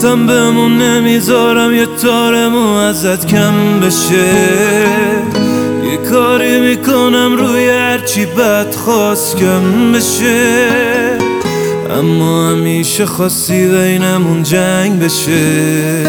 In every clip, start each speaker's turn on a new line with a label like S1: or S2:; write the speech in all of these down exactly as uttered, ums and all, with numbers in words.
S1: گفتم بمون نمیذارم یه تارمو ازت کم بشه، یه کاری میکنم روی هرچی بد خواست کم بشه، اما همیشه خواستی بینمون جنگ بشه.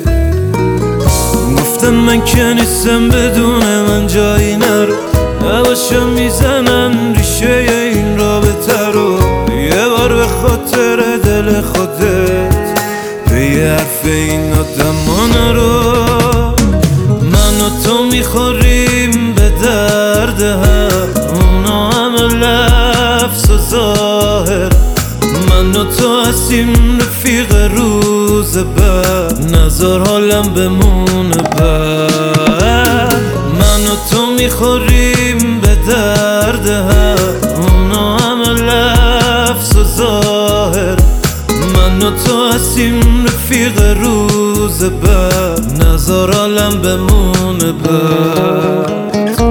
S1: گفتم من که نیستم بدون من جایی نرو، نباشم میزنم ریشه این رابطه رو، یه بار به خاطر دل خودت به یه حرف این آدم نرو. من و تو میخوریم به درد هم، اونا همه لفظ و ظاهر، من و تو هستیم رفیق روز بعد، نظر حالم بمونه بعد. من و تو میخوریم به درد هم، اونا همه لفظ و ظاهر، من و تو هستیم رفیق روز بعد، نظر حالم بمونه بعد.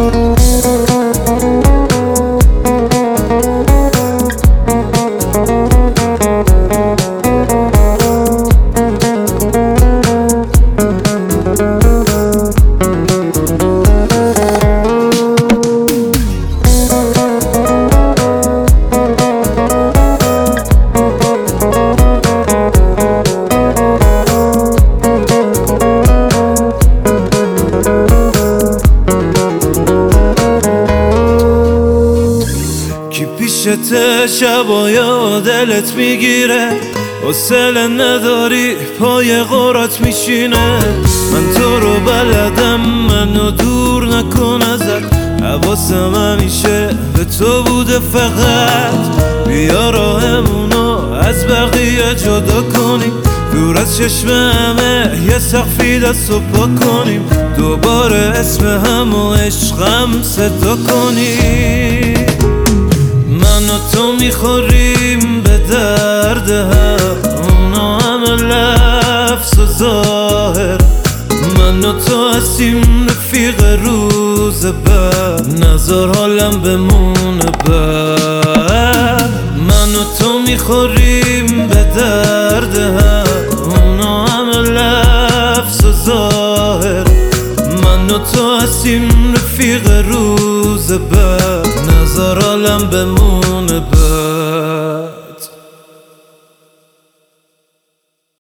S1: پیشت شبایا دلت میگیره، حوصله نداری پای قرات میشینه، من تو رو بلدم منو دور نکن ازت، حواسم همیشه به تو بوده فقط، بیا راهمونو از بقیه جدا کنیم، دور از چشم همه یه سقفی دست و پا کنیم، دوباره اسم هم و عشقم صدا کنیم. من و تو میخوریم به درد هم، اونا همه لفظ و ظاهر، من و تو هستیم رفیق روز بعد، نظر حالم بمونه بعد. من و تو میخوریم به درد هم، اونا همه لفظ و ظاهر، من و تو هستیم رفیق روز بعد، نظر حالم بمونه بعد.